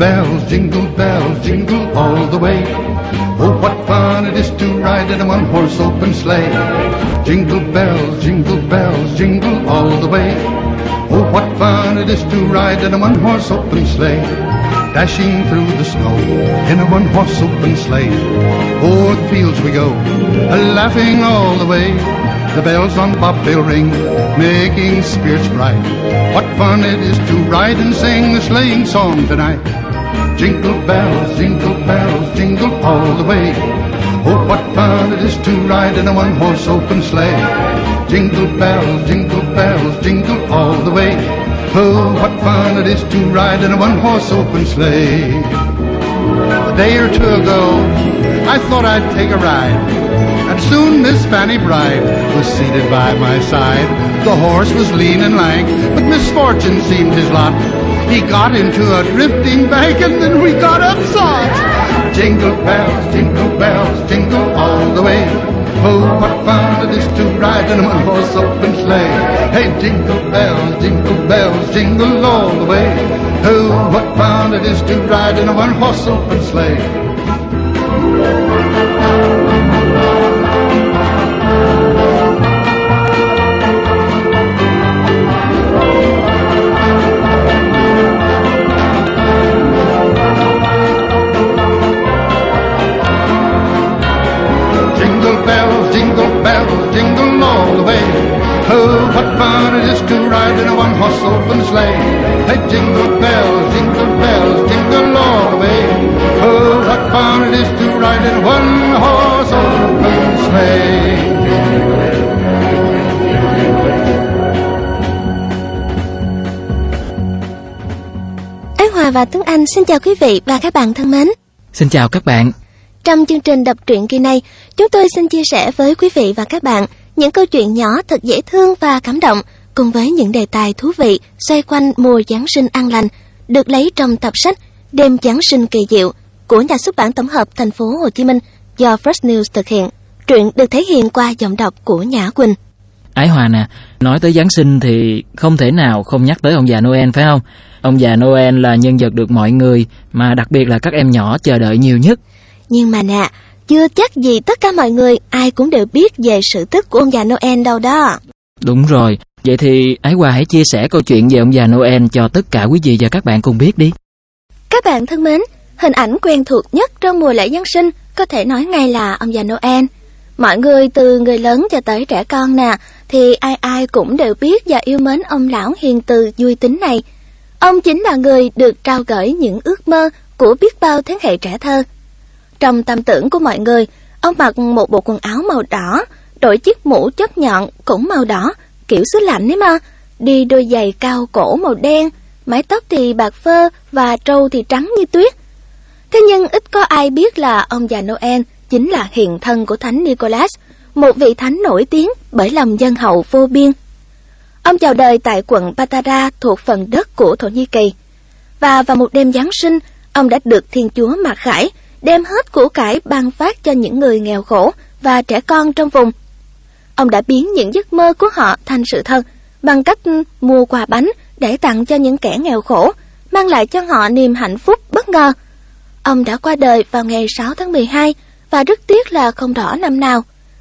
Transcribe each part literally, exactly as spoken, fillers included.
bells, jingle bells, jingle all the way. Oh, what fun it is to ride in a one-horse open sleigh. Jingle bells, jingle bells, jingle all the way. Oh, what fun it is to ride in a one-horse open sleigh. Dashing through the snow in a one-horse open sleigh. O'er the fields we go, laughing all the way. The bells on bobtail ring, making spirits bright. What fun it is to ride and sing a sleighing song tonight. Jingle bells, jingle bells, jingle all the way. Oh, what fun it is to ride in a one-horse open sleigh. Jingle bells, jingle bells, jingle all the way. Oh, what fun it is to ride in a one-horse open sleigh. A day or two ago, I thought I'd take a ride, and soon Miss Fanny Bride was seated by my side. The horse was lean and lank, but misfortune seemed his lot. He got into a drifting bank, and then we got upside. Jingle bells, jingle bells, jingle all the way. Oh, what fun it is to ride in a one-horse open sleigh. Hey, jingle bells, jingle bells, jingle all the way. Oh, what fun it is to ride in a one-horse open sleigh. Jingle all the way. Oh, what fun it is to ride in a one-horse open sleigh. Hey, jingle bells, jingle bells, jingle all the way. Oh, what fun it is to ride in a one-horse open sleigh. Ái Hòa và Tuấn Anh xin chào quý vị và các bạn thân mến. Xin chào các bạn. Trong chương trình đọc truyện kỳ này, chúng tôi xin chia sẻ với quý vị và các bạn những câu chuyện nhỏ thật dễ thương và cảm động, cùng với những đề tài thú vị xoay quanh mùa Giáng sinh an lành, được lấy trong tập sách Đêm Giáng sinh kỳ diệu của nhà xuất bản tổng hợp Thành phố Hồ Chí Minh do Fresh News thực hiện. Truyện được thể hiện qua giọng đọc của Nhã Quỳnh. Ái Hòa nè, nói tới Giáng sinh thì không thể nào không nhắc tới ông già Noel, phải không? Ông già Noel là nhân vật được mọi người, mà đặc biệt là các em nhỏ chờ đợi nhiều nhất. Nhưng mà nè, chưa chắc gì tất cả mọi người ai cũng đều biết về sự tích của ông già Noel đâu đó. Đúng rồi, vậy thì Ái Hòa hãy chia sẻ câu chuyện về ông già Noel cho tất cả quý vị và các bạn cùng biết đi. Các bạn thân mến, hình ảnh quen thuộc nhất trong mùa lễ Giáng sinh có thể nói ngay là ông già Noel. Mọi người từ người lớn cho tới trẻ con nè, thì ai ai cũng đều biết và yêu mến ông lão hiền từ vui tính này. Ông chính là người được trao gửi những ước mơ của biết bao thế hệ trẻ thơ. Trong tâm tưởng của mọi người, ông mặc một bộ quần áo màu đỏ, đội chiếc mũ chóp nhọn cũng màu đỏ, kiểu xứ lạnh ấy mà, đi đôi giày cao cổ màu đen, mái tóc thì bạc phơ và trâu thì trắng như tuyết. Thế nhưng ít có ai biết là ông già Noel chính là hiện thân của Thánh Nicholas, một vị thánh nổi tiếng bởi lòng dân hậu vô biên. Ông chào đời tại quận Patara thuộc phần đất của Thổ Nhĩ Kỳ. Và vào một đêm Giáng sinh, ông đã được Thiên Chúa mặc khải, đem hết của cải ban phát cho những người nghèo khổ và trẻ con trong vùng. Ông đã biến những giấc mơ của họ thành sự thật bằng cách mua quà bánh để tặng cho những kẻ nghèo khổ, mang lại cho họ niềm hạnh phúc bất ngờ. Ông đã qua đời vào ngày sáu tháng mười hai và rất tiếc là không rõ năm nào.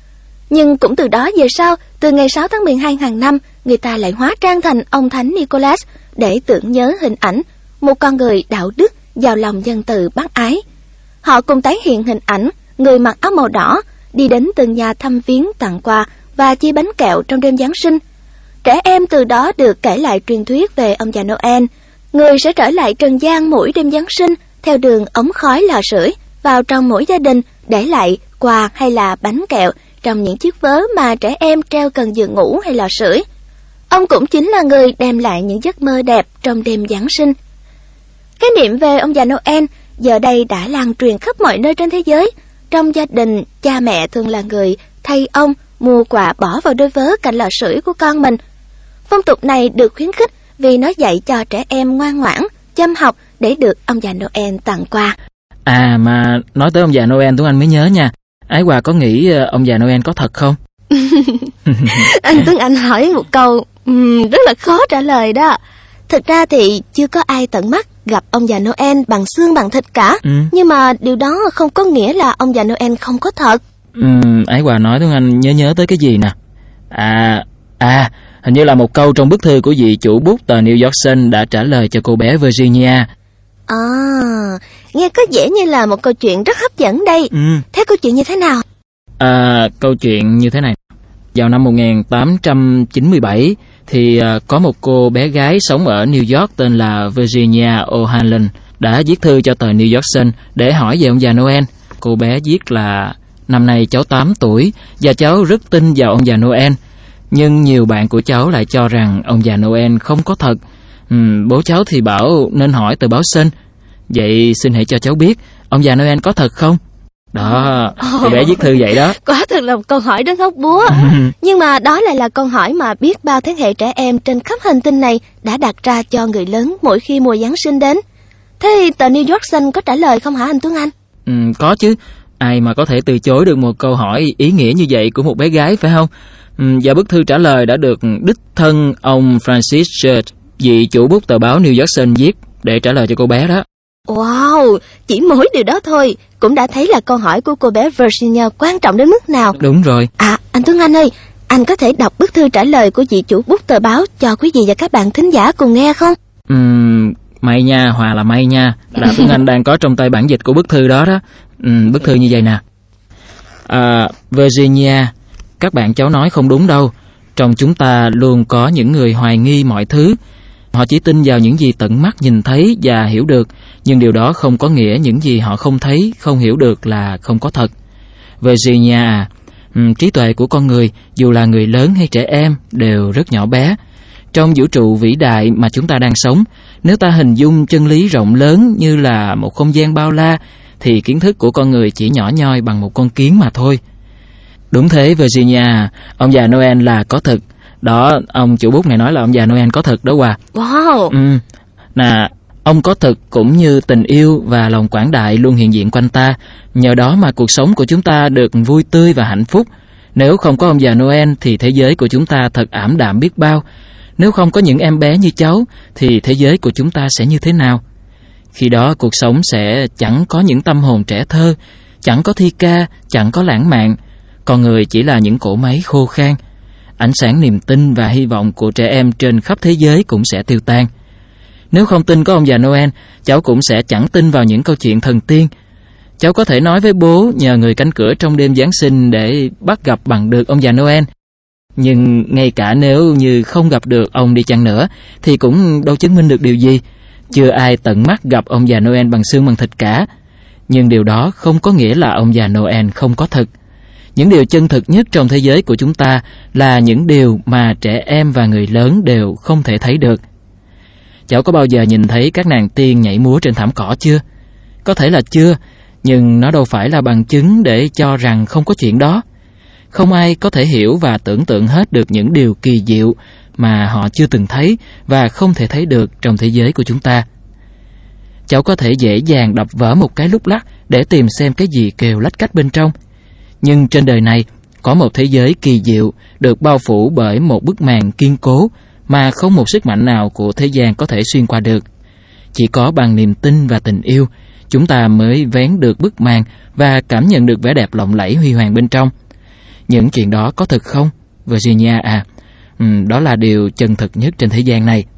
Nhưng cũng từ đó về sau, từ ngày sáu tháng mười hai hàng năm, người ta lại hóa trang thành ông Thánh Nicholas để tưởng nhớ hình ảnh một con người đạo đức, giàu lòng nhân từ bác ái. Họ cùng tái hiện hình ảnh người mặc áo màu đỏ đi đến từng nhà thăm viếng, tặng quà và chia bánh kẹo trong đêm Giáng sinh. Trẻ em từ đó được kể lại truyền thuyết về ông già Noel, người sẽ trở lại trần gian mỗi đêm Giáng sinh theo đường ống khói lò sưởi vào trong mỗi gia đình, để lại quà hay là bánh kẹo trong những chiếc vớ mà trẻ em treo gần giường ngủ hay lò sưởi. Ông cũng chính là người đem lại những giấc mơ đẹp trong đêm Giáng sinh. Cái niệm về ông già Noel giờ đây đã lan truyền khắp mọi nơi trên thế giới. Trong gia đình, cha mẹ thường là người thay ông mua quà bỏ vào đôi vớ cạnh lò sưởi của con mình. Phong tục này được khuyến khích vì nó dạy cho trẻ em ngoan ngoãn, chăm học để được ông già Noel tặng quà. À mà nói tới ông già Noel, Tuấn Anh mới nhớ nha. Ái Hòa có nghĩ ông già Noel có thật không? Anh Tuấn Anh hỏi một câu um, rất là khó trả lời đó. Thực ra thì chưa có ai tận mắt gặp ông già Noel bằng xương bằng thịt cả. Ừ. Nhưng mà điều đó không có nghĩa là ông già Noel không có thật. Ừ, Ái Hòa nói Tuấn Anh nhớ nhớ tới cái gì nè. À, à, hình như là một câu trong bức thư của vị chủ bút tờ New York Sun đã trả lời cho cô bé Virginia. À, nghe có vẻ như là một câu chuyện rất hấp dẫn đây. Ừ. Thế câu chuyện như thế nào? À, câu chuyện như thế này. Vào năm một nghìn tám trăm chín mươi bảy thì uh, có một cô bé gái sống ở New York tên là Virginia O'Hanlon đã viết thư cho tờ New York Sun để hỏi về ông già Noel. Cô bé viết là năm nay cháu tám tuổi và cháu rất tin vào ông già Noel, nhưng nhiều bạn của cháu lại cho rằng ông già Noel không có thật. uhm, Bố cháu thì bảo nên hỏi tờ báo Sun. Vậy xin hãy cho cháu biết, ông già Noel có thật không? Đó, cô bé viết thư vậy đó. Quả thật là một câu hỏi rất hóc búa. Nhưng mà đó lại là câu hỏi mà biết bao thế hệ trẻ em trên khắp hành tinh này đã đặt ra cho người lớn mỗi khi mùa Giáng sinh đến. Thế thì tờ New York Sun có trả lời không hả anh Tuấn Anh? Ừ, có chứ. Ai mà có thể từ chối được một câu hỏi ý nghĩa như vậy của một bé gái, phải không? Ừ, và bức thư trả lời đã được đích thân ông Francis Church, vị chủ bút tờ báo New York Sun viết để trả lời cho cô bé đó. Wow, chỉ mỗi điều đó thôi cũng đã thấy là câu hỏi của cô bé Virginia quan trọng đến mức nào. Đúng rồi. À, anh Tuấn Anh ơi, anh có thể đọc bức thư trả lời của vị chủ bút tờ báo cho quý vị và các bạn thính giả cùng nghe không? Ừm, may nha, Hòa là may nha. Là Tuấn Anh đang có trong tay bản dịch của bức thư đó đó. Ừm, bức thư như vậy nè. À, Virginia, các bạn cháu nói không đúng đâu. Trong chúng ta luôn có những người hoài nghi mọi thứ. Họ chỉ tin vào những gì tận mắt nhìn thấy và hiểu được, nhưng điều đó không có nghĩa những gì họ không thấy, không hiểu được là không có thật. Virginia à, um, trí tuệ của con người, dù là người lớn hay trẻ em, đều rất nhỏ bé. Trong vũ trụ vĩ đại mà chúng ta đang sống, nếu ta hình dung chân lý rộng lớn như là một không gian bao la, thì kiến thức của con người chỉ nhỏ nhoi bằng một con kiến mà thôi. Đúng thế Virginia, ông già Noel là có thực. Đó, ông chủ bút này nói là ông già Noel có thực đó Hòa. Wow. Ừ, nè, ông có thực cũng như tình yêu và lòng quảng đại luôn hiện diện quanh ta. Nhờ đó mà cuộc sống của chúng ta được vui tươi và hạnh phúc. Nếu không có ông già Noel thì thế giới của chúng ta thật ảm đạm biết bao. Nếu không có những em bé như cháu thì thế giới của chúng ta sẽ như thế nào? Khi đó cuộc sống sẽ chẳng có những tâm hồn trẻ thơ, chẳng có thi ca, chẳng có lãng mạn. Con người chỉ là những cỗ máy khô khan. Ánh sáng niềm tin và hy vọng của trẻ em trên khắp thế giới cũng sẽ tiêu tan. Nếu không tin có ông già Noel, cháu cũng sẽ chẳng tin vào những câu chuyện thần tiên. Cháu có thể nói với bố nhờ người canh cửa trong đêm Giáng sinh để bắt gặp bằng được ông già Noel. Nhưng ngay cả nếu như không gặp được ông đi chăng nữa, thì cũng đâu chứng minh được điều gì. Chưa ai tận mắt gặp ông già Noel bằng xương bằng thịt cả. Nhưng điều đó không có nghĩa là ông già Noel không có thật. Những điều chân thực nhất trong thế giới của chúng ta là những điều mà trẻ em và người lớn đều không thể thấy được. Cháu có bao giờ nhìn thấy các nàng tiên nhảy múa trên thảm cỏ chưa? Có thể là chưa, nhưng nó đâu phải là bằng chứng để cho rằng không có chuyện đó. Không ai có thể hiểu và tưởng tượng hết được những điều kỳ diệu mà họ chưa từng thấy và không thể thấy được trong thế giới của chúng ta. Cháu có thể dễ dàng đập vỡ một cái lúc lắc để tìm xem cái gì kêu lách cách bên trong. Nhưng trên đời này có một thế giới kỳ diệu được bao phủ bởi một bức màn kiên cố mà không một sức mạnh nào của thế gian có thể xuyên qua được. Chỉ có bằng niềm tin và tình yêu, chúng ta mới vén được bức màn và cảm nhận được vẻ đẹp lộng lẫy huy hoàng bên trong. Những chuyện đó có thực không, Virginia à? Ừ, đó là điều chân thực nhất trên thế gian này.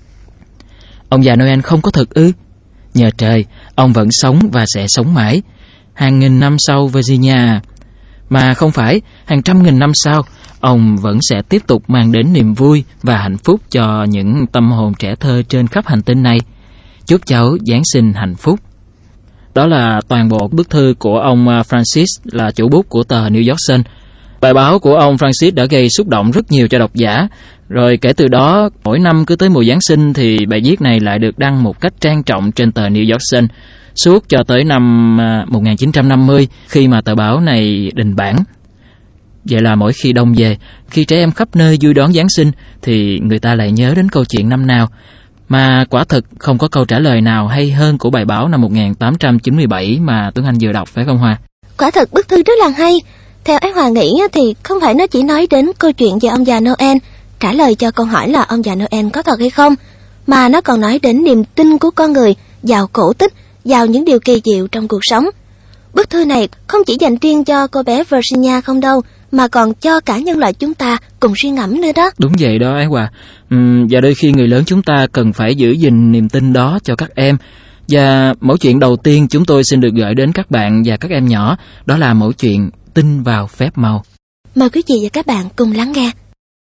Ông già Noel không có thực ư? Nhờ trời, ông vẫn sống và sẽ sống mãi. Hàng nghìn năm sau, Virginia à. Mà không phải, hàng trăm nghìn năm sau, ông vẫn sẽ tiếp tục mang đến niềm vui và hạnh phúc cho những tâm hồn trẻ thơ trên khắp hành tinh này. Chúc cháu Giáng sinh hạnh phúc. Đó là toàn bộ bức thư của ông Francis, là chủ bút của tờ New York Sun. Bài báo của ông Francis đã gây xúc động rất nhiều cho độc giả. Rồi kể từ đó, mỗi năm cứ tới mùa Giáng sinh thì bài viết này lại được đăng một cách trang trọng trên tờ New York Sun, suốt cho tới năm một nghìn chín trăm năm mươi, khi mà tờ báo này đình bản. Vậy là mỗi khi đông về, khi trẻ em khắp nơi vui đón Giáng sinh, thì người ta lại nhớ đến câu chuyện năm nào. Mà quả thực không có câu trả lời nào hay hơn của bài báo năm một nghìn tám trăm chín mươi bảy mà Tuấn Anh vừa đọc, phải không Hòa? Quả thật bức thư rất là hay. Theo Ái Hòa nghĩ thì không phải nó chỉ nói đến câu chuyện về ông già Noel, trả lời cho câu hỏi là ông già Noel có thật hay không, mà nó còn nói đến niềm tin của con người vào cổ tích, vào những điều kỳ diệu trong cuộc sống. Bức thư này không chỉ dành riêng cho cô bé Virginia không đâu, mà còn cho cả nhân loại chúng ta cùng suy ngẫm nữa đó. Đúng vậy đó Ái Hòa. Uhm, và đôi khi người lớn chúng ta cần phải giữ gìn niềm tin đó cho các em. Và mẫu chuyện đầu tiên chúng tôi xin được gửi đến các bạn và các em nhỏ, đó là mẫu chuyện Tin vào phép màu. Mời quý vị và các bạn cùng lắng nghe.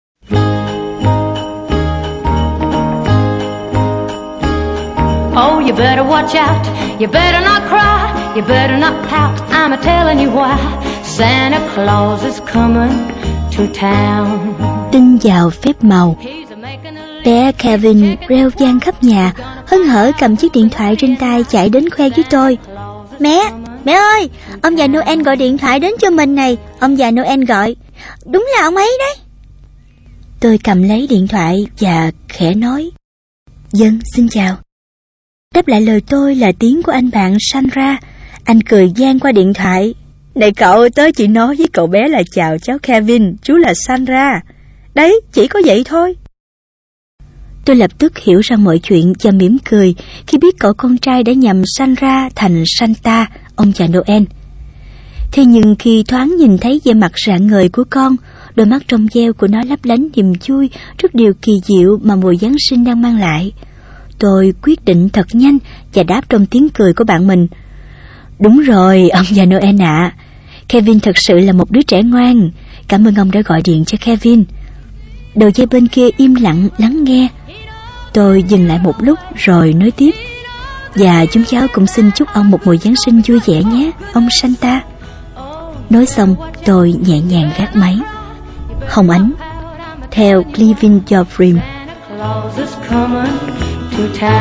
Oh, you better watch out, you better not cry, you better not pout, I'm a-telling you why, Santa Claus is coming to town. Tin vào phép màu. Bé Kevin reo vang khắp nhà, hớn hở cầm chiếc điện thoại trên tay chạy đến khoe với tôi. Mẹ, mẹ ơi, ông già Noel gọi điện thoại đến cho mình này, ông già Noel gọi. Đúng là ông ấy đấy. Tôi cầm lấy điện thoại và khẽ nói: Vâng, xin chào. Đáp lại lời tôi là tiếng của anh bạn Sandra. Anh cười vang qua điện thoại: Này cậu, tớ chỉ nói với cậu bé là chào cháu Kevin, chú là Sandra. Đấy, chỉ có vậy thôi. Tôi lập tức hiểu ra mọi chuyện và mỉm cười khi biết cậu con trai đã nhầm Sandra thành Santa, ông già Noel. Thế nhưng khi thoáng nhìn thấy vẻ mặt rạng ngời của con, đôi mắt trong veo của nó lấp lánh niềm vui trước điều kỳ diệu mà mùa Giáng sinh đang mang lại, tôi quyết định thật nhanh và đáp trong tiếng cười của bạn mình: Đúng rồi, ông già Noel ạ. À. Kevin thật sự là một đứa trẻ ngoan. Cảm ơn ông đã gọi điện cho Kevin. Đầu dây bên kia im lặng lắng nghe. Tôi dừng lại một lúc rồi nói tiếp: Và chúng cháu cũng xin chúc ông một mùa Giáng sinh vui vẻ nhé, ông Santa. Nói xong, tôi nhẹ nhàng gác máy. Hồng Ánh, theo Living Your Dream.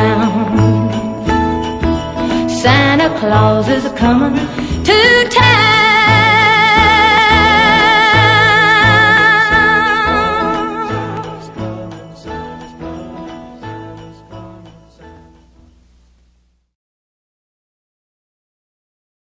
Santa Claus is coming to town.